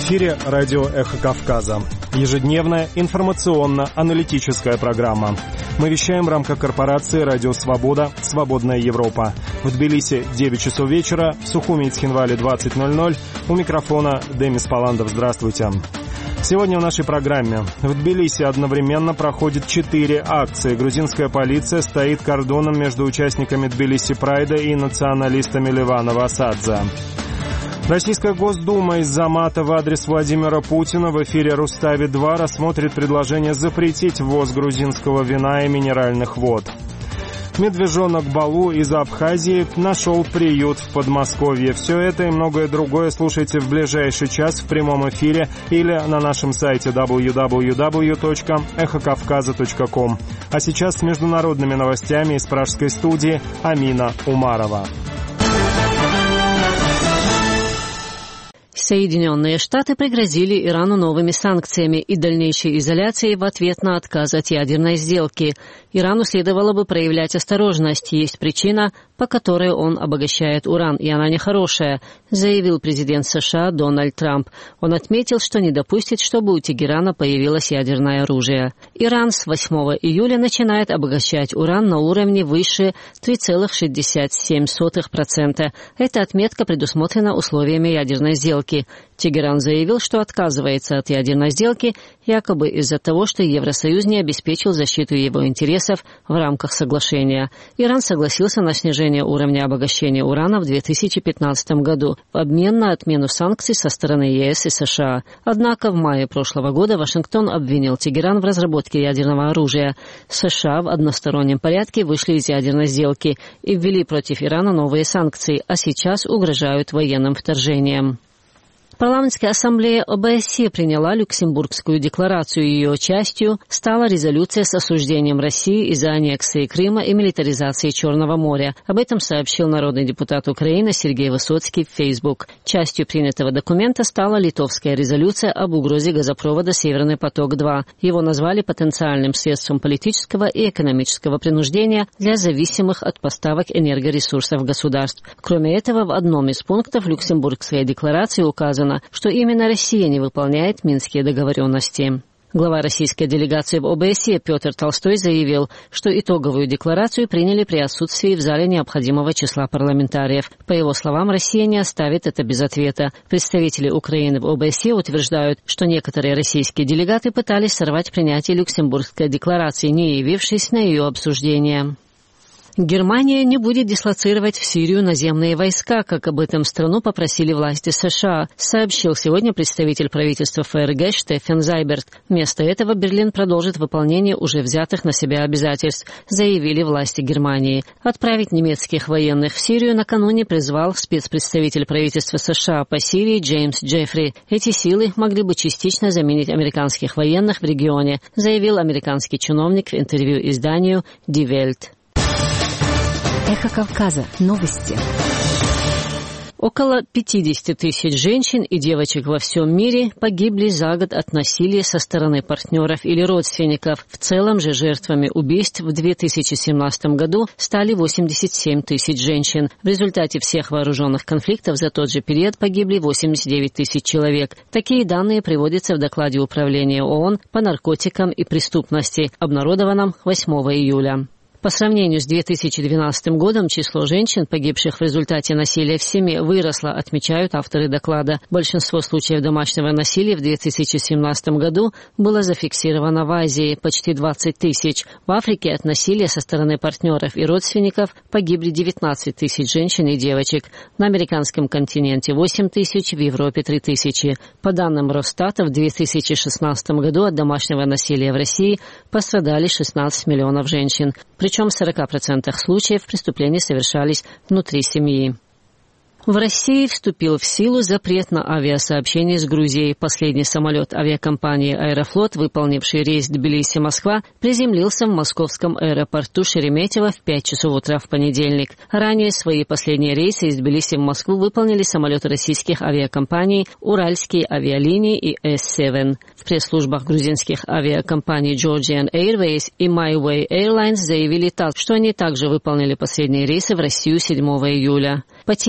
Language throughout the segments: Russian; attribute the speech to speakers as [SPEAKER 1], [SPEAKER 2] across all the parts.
[SPEAKER 1] эфире радио «Эхо Кавказа». Ежедневная информационно-аналитическая программа. Мы вещаем в рамках корпорации «Радио Свобода. Свободная Европа». В Тбилиси 9 часов вечера, в Сухуми и Цхинвале 20:00. У микрофона Демис Паландов. Здравствуйте. Сегодня в нашей программе. В Тбилиси одновременно проходит 4 акции. Грузинская полиция стоит кордоном между участниками Тбилиси Прайда и националистами Левана Васадзе. Российская Госдума из-за мата в адрес Владимира Путина в эфире «Рустави-2» рассмотрит предложение запретить ввоз грузинского вина и минеральных вод. Медвежонок Балу из Абхазии нашел приют в Подмосковье. Все это и многое другое слушайте в ближайший час в прямом эфире или на нашем сайте www.эхокавказа.ком. А сейчас с международными новостями из пражской студии Амина Умарова.
[SPEAKER 2] Соединенные Штаты пригрозили Ирану новыми санкциями и дальнейшей изоляцией в ответ на отказ от ядерной сделки. Ирану следовало бы проявлять осторожность. Есть причина, по которой он обогащает уран, и она нехорошая, заявил президент США Дональд Трамп. Он отметил, что не допустит, чтобы у Тегерана появилось ядерное оружие. Иран с 8 июля начинает обогащать уран на уровне выше 3,67%. Эта отметка предусмотрена условиями ядерной сделки. Тегеран заявил, что отказывается от ядерной сделки, якобы из-за того, что Евросоюз не обеспечил защиту его интересов в рамках соглашения. Иран согласился на снижение уровня обогащения урана в 2015 году в обмен на отмену санкций со стороны ЕС и США. Однако в мае прошлого года Вашингтон обвинил Тегеран в разработке ядерного оружия. США в одностороннем порядке вышли из ядерной сделки и ввели против Ирана новые санкции, а сейчас угрожают военным вторжением. Парламентская ассамблея ОБСЕ приняла Люксембургскую декларацию. Ее частью стала резолюция с осуждением России из-за аннексии Крыма и милитаризации Черного моря. Об этом сообщил народный депутат Украины Сергей Высоцкий в Facebook. Частью принятого документа стала литовская резолюция об угрозе газопровода «Северный поток-2». Его назвали потенциальным средством политического и экономического принуждения для зависимых от поставок энергоресурсов государств. Кроме этого, в одном из пунктов Люксембургской декларации указано, что именно Россия не выполняет минские договоренности. Глава российской делегации в ОБСЕ Петр Толстой заявил, что итоговую декларацию приняли при отсутствии в зале необходимого числа парламентариев. По его словам, Россия не оставит это без ответа. Представители Украины в ОБСЕ утверждают, что некоторые российские делегаты пытались сорвать принятие Люксембургской декларации, не явившись на ее обсуждение. Германия не будет дислоцировать в Сирию наземные войска, как об этом страну попросили власти США, сообщил сегодня представитель правительства ФРГ Штефан Зайберт. Вместо этого Берлин продолжит выполнение уже взятых на себя обязательств, заявили власти Германии. Отправить немецких военных в Сирию накануне призвал спецпредставитель правительства США по Сирии Джеймс Джеффри. Эти силы могли бы частично заменить американских военных в регионе, заявил американский чиновник в интервью изданию Die Welt.
[SPEAKER 3] Эхо Кавказа. Новости.
[SPEAKER 2] Около 50 тысяч женщин и девочек во всем мире погибли за год от насилия со стороны партнеров или родственников. В целом же жертвами убийств в 2017 году стали 87 тысяч женщин. В результате всех вооруженных конфликтов за тот же период погибли 89 тысяч человек. Такие данные приводятся в докладе Управления ООН по наркотикам и преступности, обнародованном 8 июля. По сравнению с 2012 годом число женщин, погибших в результате насилия в семье, выросло, отмечают авторы доклада. Большинство случаев домашнего насилия в 2017 году было зафиксировано в Азии – почти 20 тысяч. В Африке от насилия со стороны партнеров и родственников погибли 19 тысяч женщин и девочек. На американском континенте – 8 тысяч, в Европе – 3 тысячи. По данным Росстата, в 2016 году от домашнего насилия в России пострадали 16 миллионов женщин. Причем в 40% случаев преступления совершались внутри семьи. В России вступил в силу запрет на авиасообщение с Грузией. Последний самолет авиакомпании «Аэрофлот», выполнивший рейс Тбилиси-Москва, приземлился в московском аэропорту Шереметьево в 5 часов утра в понедельник. Ранее свои последние рейсы из Тбилиси в Москву выполнили самолеты российских авиакомпаний «Уральские авиалинии» и S7. В пресс-службах грузинских авиакомпаний Georgian Airways и My Way Airlines заявили, что они также выполнили последние рейсы в Россию 7 июля. Потери российских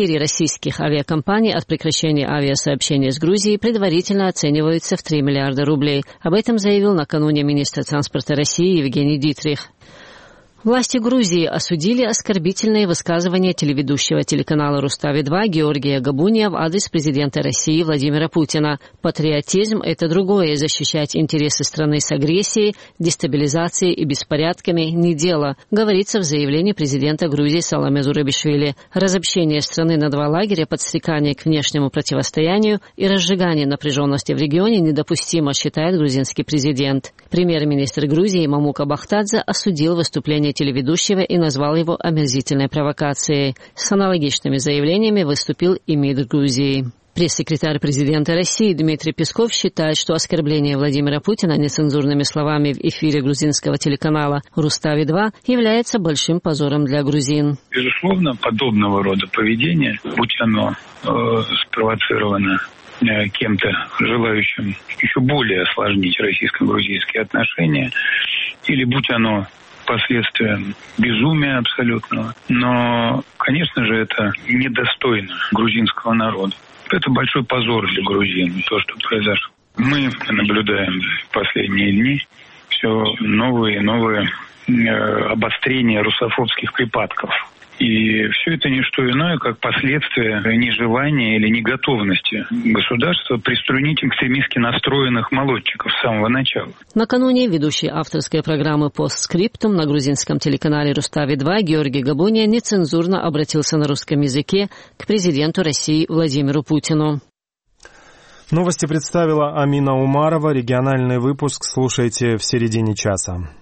[SPEAKER 2] российских авиакомпаний от прекращения авиасообщения с Грузией предварительно оцениваются в 3 миллиарда рублей. Об этом заявил накануне министр транспорта России Евгений Дитрих. Власти Грузии осудили оскорбительные высказывания телеведущего телеканала «Рустави-2» Георгия Габуния в адрес президента России Владимира Путина. Патриотизм – это другое. Защищать интересы страны с агрессией, дестабилизацией и беспорядками – не дело, говорится в заявлении президента Грузии Саломе Зурабишвили. Разобщение страны на 2 лагеря, подстрекание к внешнему противостоянию и разжигание напряженности в регионе недопустимо, считает грузинский президент. Премьер-министр Грузии Мамука Бахтадзе осудил выступление телеведущего и назвал его омерзительной провокацией. С аналогичными заявлениями выступил и МИД Грузии. Пресс-секретарь президента России Дмитрий Песков считает, что оскорбление Владимира Путина нецензурными словами в эфире грузинского телеканала «Рустави-2» является большим позором для грузин.
[SPEAKER 4] Безусловно, подобного рода поведение, будь оно спровоцировано кем-то, желающим еще более осложнить российско-грузинские отношения, или будь оно последствием безумия абсолютного. Но, конечно же, это недостойно грузинского народа. Это большой позор для грузин, то, что произошло. Мы наблюдаем в последние дни все новые и новые обострения русофобских припадков. И все это не что иное, как последствия нежелания или неготовности государства приструнить экстремистски настроенных молодчиков с самого начала.
[SPEAKER 2] Накануне ведущий авторской программы «Постскриптум» на грузинском телеканале «Рустави-2» Георгий Габуния нецензурно обратился на русском языке к президенту России Владимиру Путину.
[SPEAKER 1] Новости представила Амина Умарова. Региональный выпуск слушайте в середине часа.